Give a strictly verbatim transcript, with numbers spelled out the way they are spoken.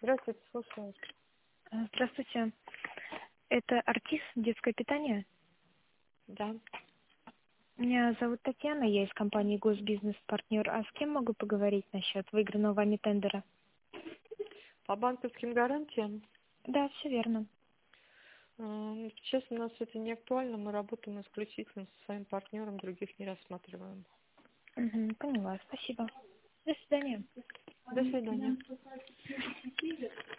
Здравствуйте, слушаю. А, Здравствуйте. Это Артис, детское питание. Да. Меня зовут Татьяна, я из компании Госбизнес Партнер. А с кем могу поговорить насчет выигранного вами тендера? По банковским гарантиям, Да, все верно. э, честно, у нас это не актуально. Мы работаем исключительно со своим партнером, других не рассматриваем. Угу, поняла, спасибо. До свидания. До свидания.